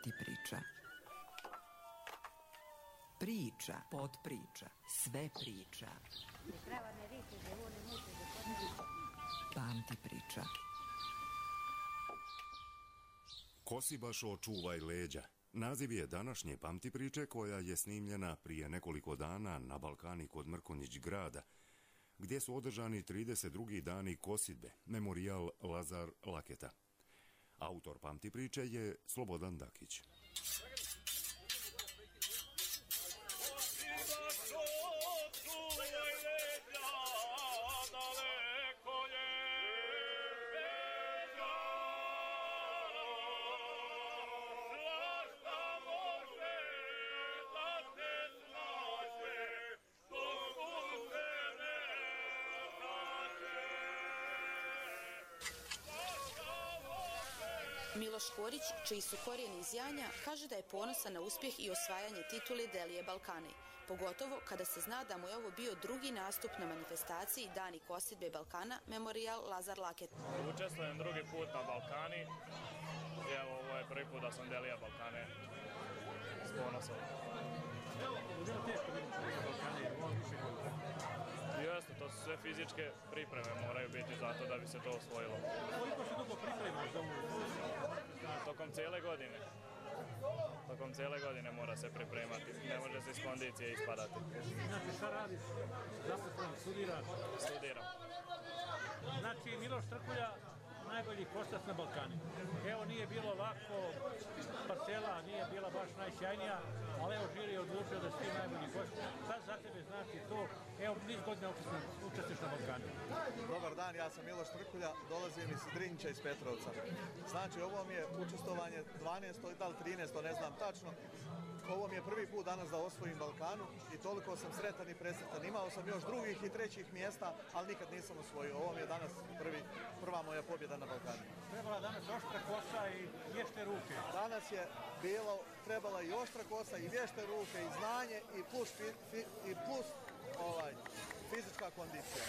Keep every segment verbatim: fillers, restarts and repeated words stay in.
Pamti priča. Priča, podpriča, sve priča. Pamti priča. Kosibašo, čuvaj leđa. Naziv je današnje Pamti priče koja je snimljena prije nekoliko dana na Balkani kod Mrkonjić grada, gdje su održani trideset drugi dani kosidbe, memorijal Lazar Laketa. Autor Pamti priče je Slobodan Dakić. Miloš Korić, čiji su korijeni iz Janja, kaže da je ponosan na uspjeh i osvajanje titule Delije Balkane, pogotovo kada se zna da mu je ovo bio drugi nastup na manifestaciji Dani kosidbe Balkana, memorijal Lazar Laket. Učestvujem drugi put na Balkani i evo ovo je prvi put da sam Delija Balkane s ponosom. Jeste, to su sve fizičke pripreme, moraju biti zato da bi se to osvojilo. Koliko se dugo pripremaš za ovu? Tokom cijele godine. Tokom cijele godine mora se pripremati. Ne može se iz kondicije ispadati. Znači, šta radiš? Zaposlen, studiraš? Studiram. Znači, Miloš Trkulja, najbolji kosac na Balkani. Evo, nije bilo lako, parcela nije bila baš najsjajnija, ali evo, žiri je odlučio da si ti najbolji kosac. Šta za tebe znači to? Evo, niz godina učestiš na Balkani. Dobar dan, ja sam Miloš Trkulja, dolazim iz Drinča iz Petrovca. Znači, ovo mi je učestvovanje dvanaesto da li trinaesto, ne znam tačno. Ovo mi je prvi put danas da osvojim Balkanu i toliko sam sretan i presretan. Imao sam još drugih i trećih mjesta, ali nikad nisam osvojio. Ovo mi je danas prvi, prva moja pobjeda na Balkanu. Trebala danas oštra kosa i vješte ruke. Danas je bilo, trebala i oštra kosa i vješte ruke i znanje i plus, fi, fi, i plus ovaj, fizička kondicija.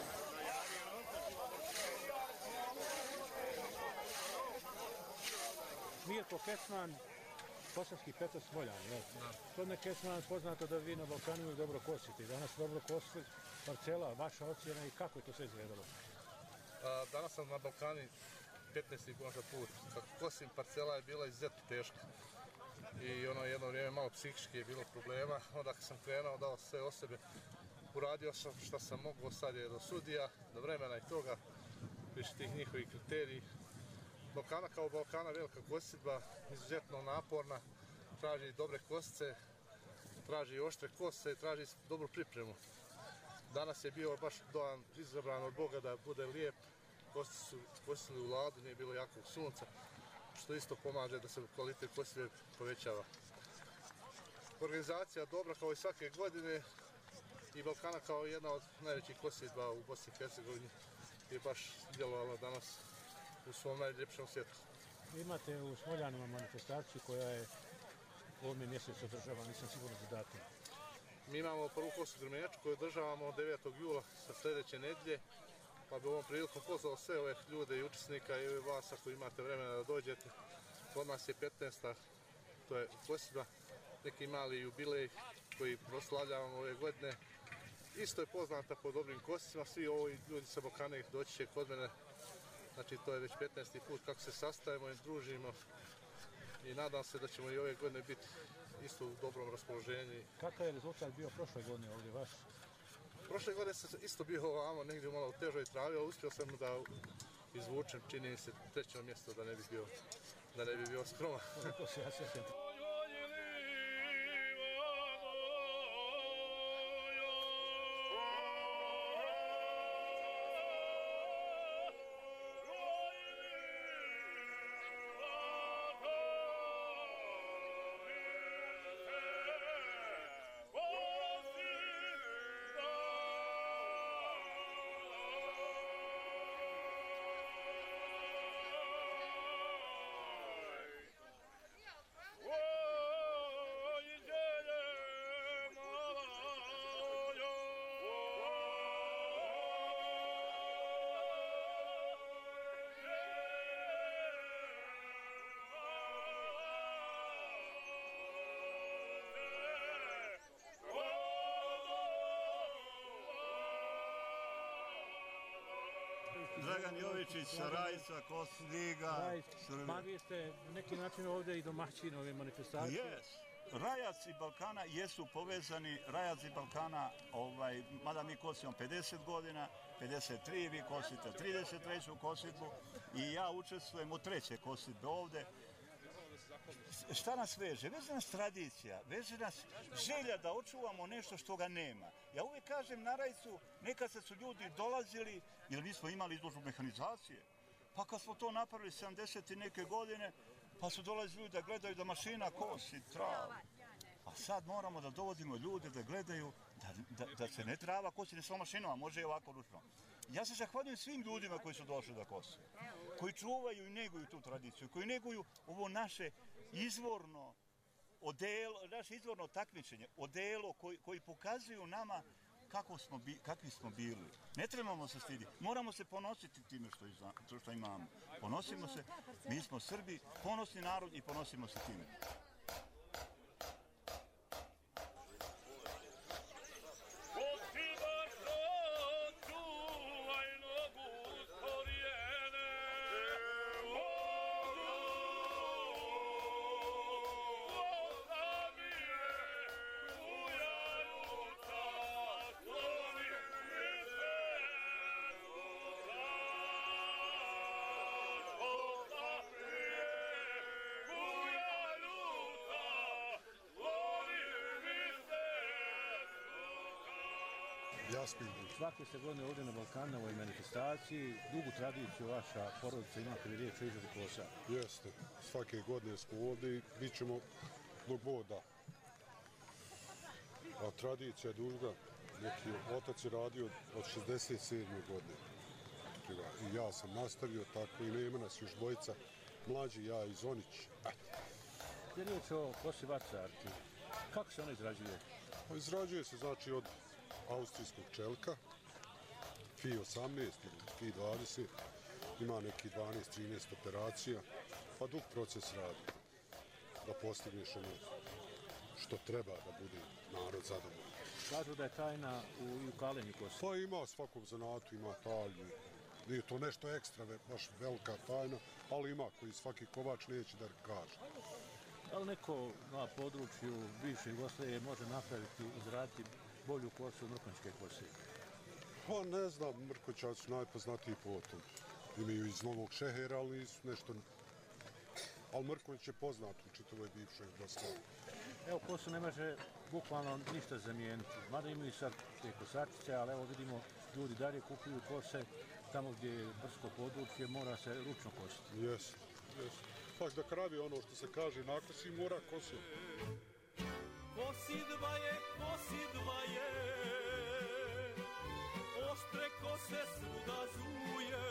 Mirko Kecman, Kosovski Petar Smoljan, ne? Gospodine Kecman, poznato da vi na Balkanu uvijek dobro kosite. Danas dobro kosite, parcela, vaša ocjena i kako je to sve izgledalo? A, danas sam na Balkani petnaesti možda put. Kako kosim, parcela je bila izuzetno teška. I ono jedno vrijeme malo psihički je bilo problema. Onda kad sam krenuo, dao sve o sebe, uradio sam što sam mogao, sad je do sudija, do vremena i toga, više tih njihovih kriteriji. Balkana kao Balkana, velika kosidba, izuzetno naporna, traži dobre kosice, traži oštre kose, traži dobru pripremu. Danas je bio baš dojam izabran od Boga da bude lijep, kosti su kosili u ladu, nije bilo jakog sunca, što isto pomaže da se kvalitet kosidbe povećava. Organizacija dobra kao i svake godine i Balkana kao jedna od najvećih kosidba u Bosni i Hercegovini je baš djelovala danas u svom najljepšem svijetu. Imate u Smoljanima manifestaciju koja je u ovome mjesecu održava, nisam siguran za datum. Mi imamo prvu kosu Grmeču koju održavamo devetog jula sa sljedeće nedjelje, pa bi ovom prilikom pozvao sve ove ljude i učesnika i vas ako imate vremena da dođete. Kod nas je petnaesta, to je kosidba, neki mali jubilej koji proslavljavamo ove godine. Isto je poznata po dobrim kosicima, svi ovi ljudi sa Balkane doći će kod mene. Znači, to je već petnaesti put kako se sastajemo i družimo i nadam se da ćemo i ove godine biti isto u dobrom raspoloženju. Kakav je rezultat bio prošle godine ovdje vaš? Prošle godine sam isto bio ovamo negdje malo u težoj travi, ali uspio sam da izvučem, čini mi se, treće mjesto da ne bi bio, da ne bi bio skroman. To se ja sjećam. Whoa! Dragan Jovičić, Rajica, Kosliga, Srbija. Pa vi ste neki način ovdje i domaćin ove manifestacije. Jes. Rajac i Balkana jesu povezani, Rajac i Balkana, ovaj, mada mi kosimo pedeset godina, pedeset tri, vi kosite trideset treću kosidbu i ja učestvujem u treće kosidbe ovdje. Šta nas veže? Veže nas tradicija, veže nas želja da očuvamo nešto što ga nema. Ja uvijek kažem na Rajcu, nekad se su ljudi dolazili, jer mi smo imali izložbu mehanizacije, pa kad smo to napravili sedamdeset i neke godine, pa su dolazili ljudi da gledaju da mašina kosi travu. A sad moramo da dovodimo ljude da gledaju da, da, da se ne trava kosi, ne samo mašinama, može i ovako ručno. Ja se zahvaljujem svim ljudima koji su došli da kose, koji čuvaju i neguju tu tradiciju, koji neguju ovo naše izvorno odelo, naše izvorno takmičenje, odelo koji, koji pokazuju nama kako smo bi, kakvi smo bili. Ne trebamo se stiditi, moramo se ponositi time što, izna, što imamo. Ponosimo se, mi smo Srbi, ponosni narod i ponosimo se time. Svake ste godine ovdje na Balkanu na ovoj manifestaciji, dugu tradiciju vaša porodica ima kada je riječ o izradi kosa. Jeste, svake godine smo ovdje i bit ćemo dok Bog da. A tradicija je duga, neki otac je radio od šezdeset sedme godine. I ja sam nastavio tako i nema nas još dvojica mlađi, ja i Zonić. Kada je riječ o kosi vacarki, kako se ona izrađuje? Pa izrađuje se znači od austrijskog čelka, F I osamnaest ili F I dvadeset, ima neki dvanaest trinaest operacija, pa dug proces radi da postigneš ono što treba da bude narod zadovoljan. Kažu da je tajna u, u kalenju kosi. Pa ima svakom zanatu, ima tajnu. Nije to nešto ekstra, baš velika tajna, ali ima koji svaki kovač neće da kaže. Da li neko na području bivše Jugoslavije može napraviti, izraditi bolju kosu od mrkonjičke kose? Pa ne znam, Mrkonjićaci su najpoznatiji po tom. Imaju iz Novog Šehera, ali nisu nešto... Ali Mrkonjić je poznat u čitavoj bivšoj Jugoslaviji. Evo, kosu ne može bukvalno ništa zamijeniti. Mada imaju sad te kosačice, ali evo vidimo, ljudi dalje kupuju kose, tamo gdje je brsko područje, mora se ručno kositi. Jesi, jesi. Pak da kravi ono što se kaže, nakosi mora kosu. Kosidba je, kosidba je, oštre kose svuda zuje,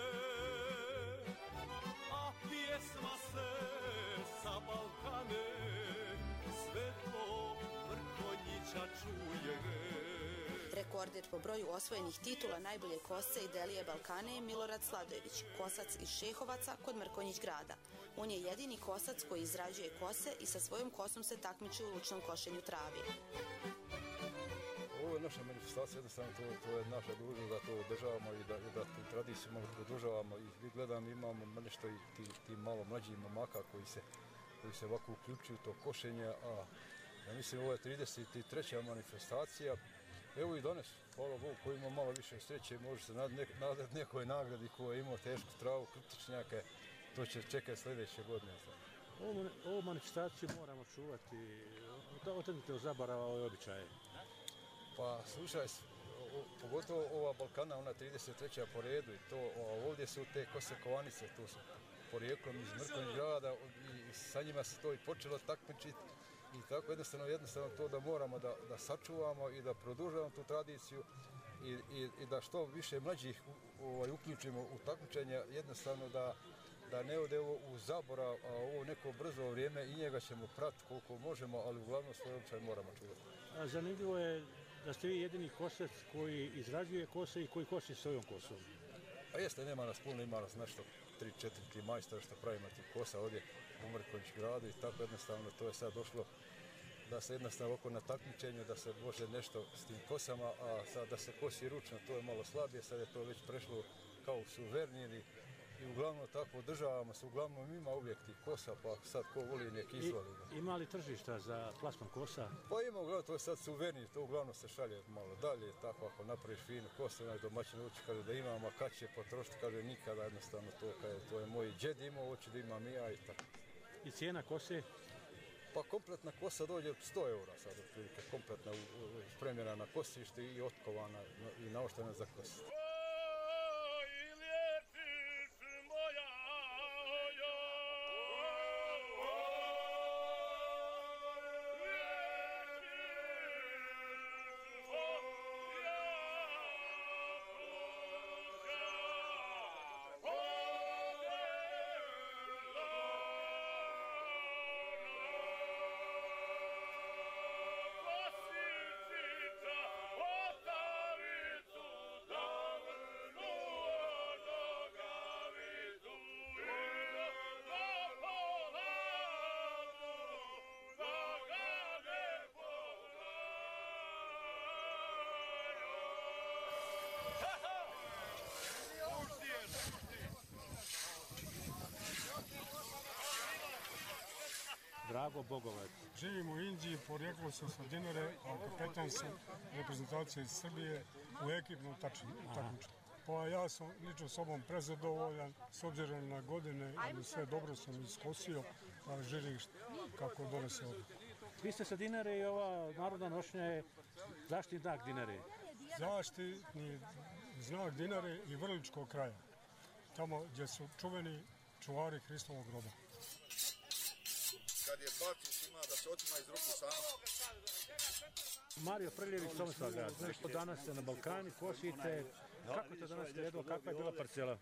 a pjesma se sa Balkane, sve to Mrkonjića čuje. Rekorder po broju osvojenih titula najbolje kose i delije Balkane je Milorad Sladojević, kosac iz Šehovaca kod Mrkonjić grada. On je jedini kosac koji izrađuje kose i sa svojom kosom se takmiči u lučnom košenju travi. Ovo je naša manifestacija, jednostavno to, to je naša dužnost da to održavamo i da, i da tu tradiciju malo produžavamo. I vi gledam, imamo nešto i ti, ti malo mlađih momaka koji se, koji se ovako uključuju to košenje, a ja mislim ovo je trideset treća manifestacija. Evo i danas, hvala Bogu, ko ima malo više sreće, može se nadati nekoj nagradi ko je imao tešku travu, krtičnjake, to će čekati sljedeće godine. Ovu, ovu manifestaciju moramo čuvati, otrgnite od zaborava ove običaje. Pa slušaj, pogotovo ova Balkana, ona trideset treća po redu i to, ovdje su te kose kovanice, to su porijeklom iz Mrkonjić grada i sa njima se to i počelo takmičiti. I tako jednostavno, jednostavno to da moramo da, da sačuvamo i da produžavamo tu tradiciju i, i, i da što više mlađih ovaj, uključimo u takmičenje, jednostavno da, da ne ode ovo u zaborav, a ovo neko brzo vrijeme i njega ćemo pratiti koliko možemo, ali uglavnom svoj običaj moramo čuvati. A zanimljivo je da ste vi jedini kosac koji izrađuje kose i koji kosi svojom kosom. A jeste, nema nas puno, ima nas nešto tri četiri ti majstora što pravimo ti kosa ovdje u Mrkonjić gradu i tako jednostavno to je sad došlo da se jednostavno oko na takmičenju, da se može nešto s tim kosama, a sad da se kosi ručno, to je malo slabije, sad je to već prešlo kao u suvenir i uglavnom tako održavamo se, uglavnom ima uvijek tih kosa, pa sad ko voli nek izvali. Ima li tržišta za plasman kosa? Pa ima, uglavnom, to je sad suvenir, to uglavnom se šalje malo dalje, tako ako napraviš finu kosu, onaj domaćin uči kaže da imam, a kad će potrošiti, kaže nikada, jednostavno to kaže, to je moj džed imao, hoće da imam i ja i tako. I cijena kose? Pa kompletna kosa dođe sto eura sad, otprilike, kompletna spremljena na kosište i otkovana i naoštena za kosište. Drago Bogovac. Živim u Indiji, porijeklo sam sa Dinare, a kapetan sam reprezentacije iz Srbije u ekipnom takmičenju. Pa ja sam lično sobom prezadovoljan, s obzirom na godine, ali sve dobro sam iskosio, a želim kako donese odluku. Vi ste sa Dinare i ova narodna nošnja je zaštitni znak Dinare. Zaštitni znak Dinare i Vrličkog kraja, tamo gdje su čuveni čuvari Hristovog groba. Kad je baciš ima da se otima iz ruku sama. Mario Prljević, Tomislavgrad. Nešto danas ste na Balkani, kosite. Kako to danas izgledalo, kakva je bila parcela?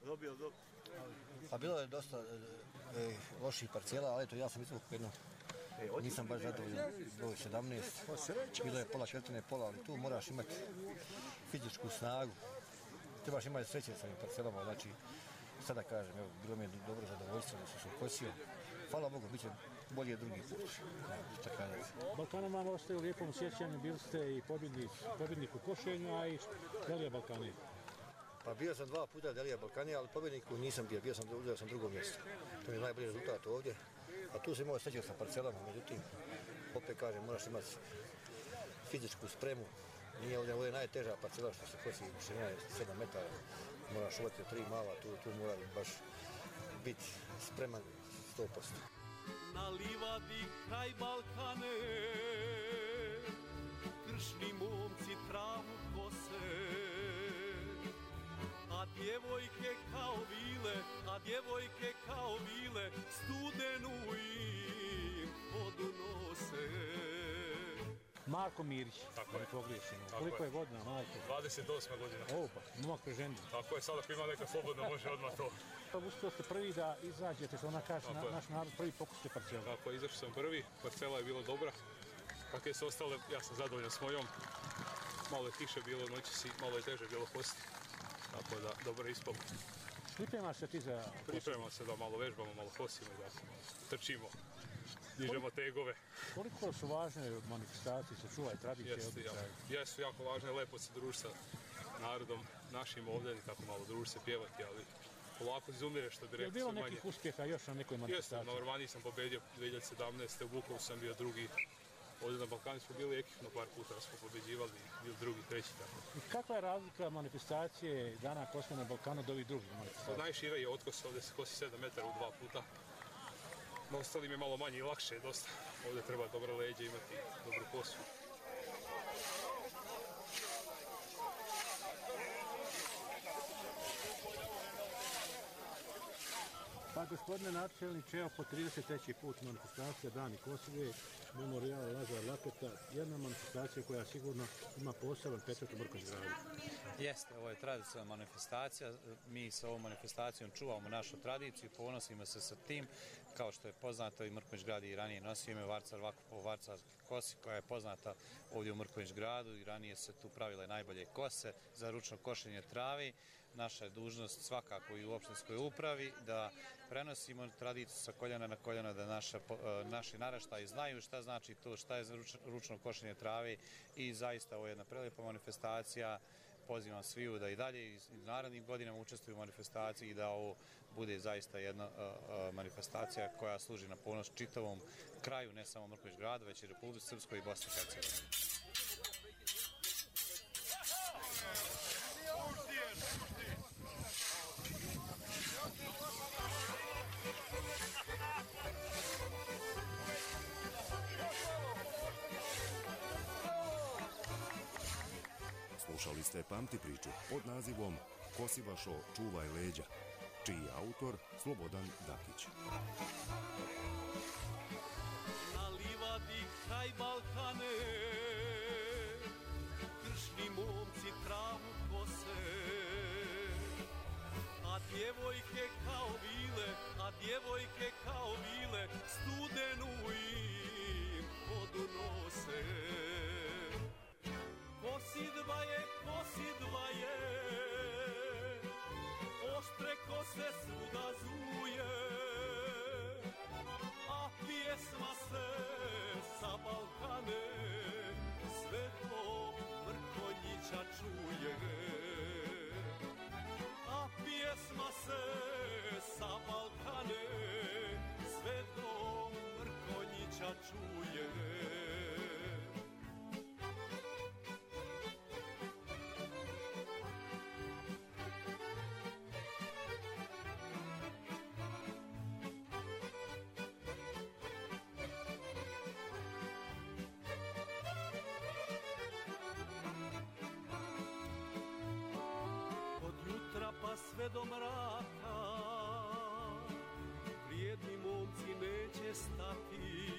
Pa bilo je dosta e, loših parcela, ali eto ja sam izvukao jedno. Nisam baš zadovoljan, broj sedamnaest. Bilo je pola četvrtine pola, ali tu moraš imati fizičku snagu. Trebaš imati sreće sa ovim parcelama, znači sada kažem, evo, bilo mi je dobro zadovoljstvo da sam se ukosio. Hvala Bogu, bit će bolje drugi put. Balkanom vam ostaje u lijepom sjećanju, bili ste i pobjednik, pobjednik u košenju, a i Delija Balkani. Pa bio sam dva puta Delija Balkani, ali pobjedniku nisam bio, bio sam, uzeo sam drugo mjesto. To mi je najbolji rezultat ovdje. A tu sam imao sreće sa parcelama, međutim, opet kažem, moraš imati fizičku spremu. Nije ovdje, ovdje je najteža parcela što se kosi, širina je sedam metara. Moraš uvati tri mala, tu, tu mora baš biti spreman sto posto. Na livadi kraj Balkane, kršni momci travu kose, a djevojke kao vile, a djevojke kao vile, studenu im vodu nose. Marko Mirić, tako je pogriješeno. Koliko je godina, Marko? dvadeset osma godina. O, pa, momak preženjen. Tako je, sad ako ima neka slobodno može odmah to. Uspio ste prvi da izađete, što ona kaže, na, naš narod prvi pokusite parcelu. Tako je, izašao sam prvi, parcela je bila dobra. Kakve su ostale, ja sam zadovoljan s mojom. Malo je tiše bilo, noći si, malo je teže bilo kositi. Tako da, dobro je ispalo. Pripremaš se ti za... Pripremamo se da malo vežbamo, malo kosimo i da trčimo. Dižemo tegove. Koliko su važne manifestacije, se čuvaj tradicije? Jesu, ja. Jesu jako važne, lepo se druži sa narodom našim ovdje, tako malo druži se pjevati, ali polako izumire što bi rekao. Je bilo nekih manje uspjeha još na nekoj manifestaciji? Jesu, na Ormaniji sam pobedio dvije hiljade sedamnaeste. U Vukovu sam bio drugi. Ovdje na Balkanu smo bili ekipno par puta, smo pobeđivali, bili drugi, treći tako. I kakva je razlika manifestacije dana kosme na Balkanu od ovih drugih manifestacija? Najšira je otkos, ovdje se kosi sedam metara u dva puta. Na ostalim je malo manje i lakše je dosta. Ovdje treba dobra leđa imati, dobru kosu. Pa gospodine načelniče, evo po trideset treći put manifestacija Dani Kosove, Memorijal Lazar Lapeta, jedna manifestacija koja sigurno ima poseban pečat u Mrkonjić gradu. Jeste, ovo je tradicionalna manifestacija, mi sa ovom manifestacijom čuvamo našu tradiciju, ponosimo se sa tim, kao što je poznato i Mrkonjić grad i ranije nosio ime Varcar Vakupov Varcarski kosi, koja je poznata ovdje u Mrkonjić gradu i ranije se tu pravile najbolje kose za ručno košenje travi. naša je dužnost svakako i u opštinskoj upravi da prenosimo tradiciju sa koljena na koljena, da naša, naši naraštaji znaju šta znači to, šta je ručno košenje trave i zaista ovo je jedna prelijepa manifestacija. Pozivam sviju da i dalje i narednim godinama učestvuju u manifestaciji i da ovo bude zaista jedna uh, uh, manifestacija koja služi na ponos čitavom kraju, ne samo Mrkonjić Gradu, već i Republici Srpskoj i Bosni i Hercegovini. Slušali ste Pamti priču pod nazivom Kosibašo, čuvaj leđa, čiji je autor Slobodan Dakić. Na livadi kraj Balkane kršni momci travu kose, a djevojke kao vile, a djevojke kao vile studenu im vodu nose. Kosi dvaje, kosi dvaje, oštre kose svuda zuje, a pjesma se sa Balkane sve to Mrkonjića čuje. A pjesma se sa Balkane sve to Mrkonjića čuje. Pa sve do mraka vrijedni momci neće stati,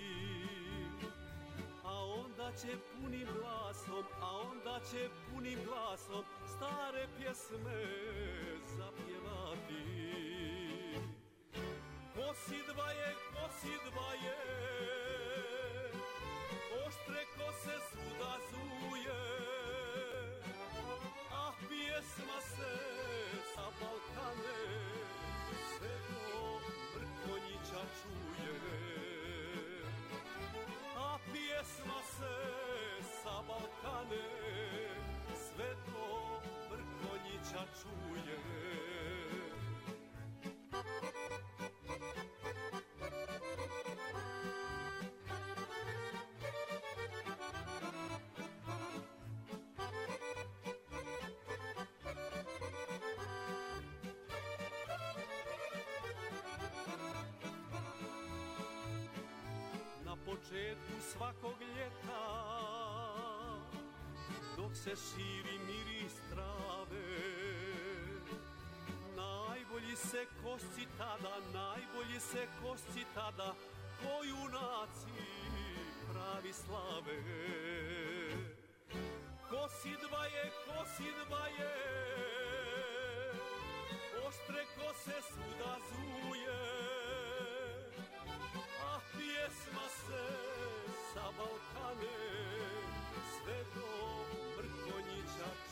a onda će punim glasom, a onda će punim glasom stare pjesme zapjevati. Kosi dvaje, kosi dvaje, oštre kose svuda zuje, a pjesma se sa Balkane sve do Mrkonjića čuje. A pjesma se sa Balkane sve do Mrkonjića čuje. Početku svakog ljeta, dok se širi miris trave, najbolji se kosci tada, najbolji se kosci tada, ko junaci pravi slave. Kosi dvaje, kosi dvaje, oštre kose svuda zuje, a pjesma se sa Balkane sve do Mrkonjića